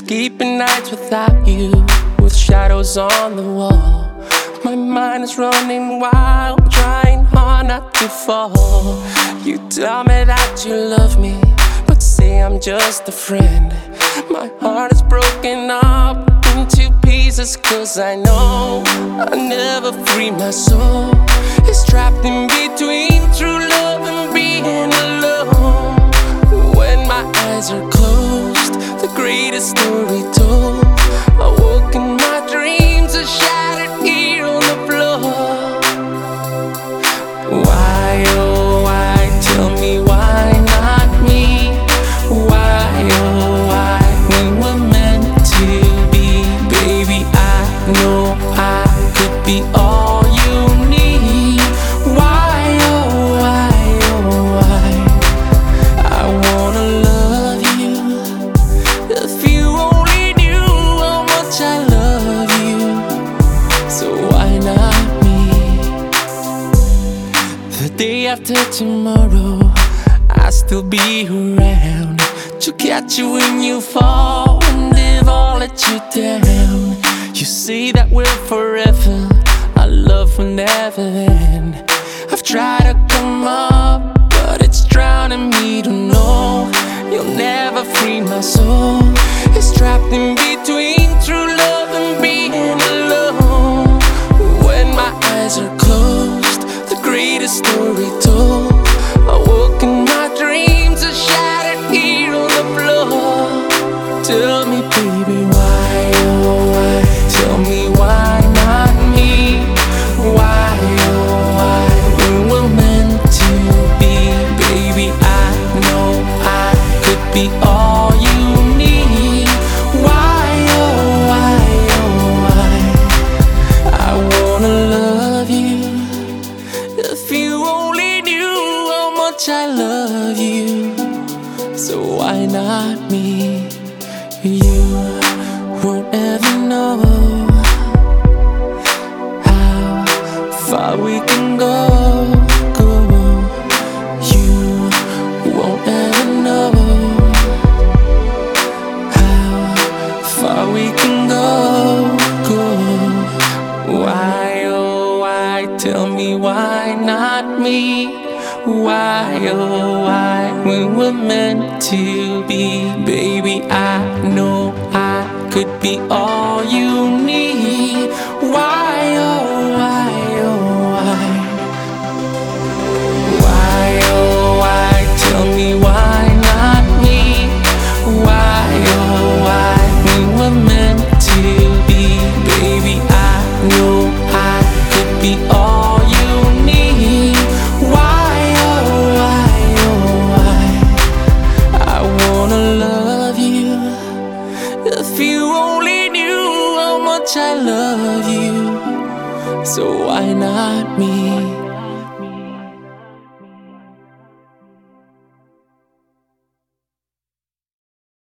Sleeping nights without you, with shadows on the wall. My mind is running wild, trying hard not to fall. You tell me that you love me, but say I'm just a friend. My heart is broken up into pieces, 'cause I know I'll never free my soul. It's trapped in between true love and being alone. When my eyes are closed, the greatest story told. I woke in my dreams, are shattered here on the floor. Why, oh why, tell me why not me? Why, oh why, we were meant to be. Baby, I know I could be all you need. Why, oh why, oh why, I wanna love you. If you only knew how much I love you, so why not me? The day after tomorrow, I'll still be around to catch you when you fall, and if I'll let you down. You say that we're forever, our love will never end. I've tried to come up, but it's drowning me to know you'll never free my soul. It's trapped in between true love and being alone. When my eyes are closed, the greatest story told. I woke in my dreams, are shattered here on the floor. Tell me, baby, why, oh why, tell me why not me? Why, oh why, we were meant to be. Baby, I know I could be all you need. Why, oh why, oh why, I wanna love you. If you only knew how much I love you, so why not me? You won't ever know how far we can go. You won't ever know how far we can go. Why, oh why, tell me why not me? Why, oh why, we were meant to be. Baby, I know I could be all you need. Why, oh why, oh why, why, oh why, tell me why not me? Why, oh why, we were meant to be. Baby, I know I could be all you need. Why, oh why, oh why, I wanna love you. If you only knew how much I love you, so why not me?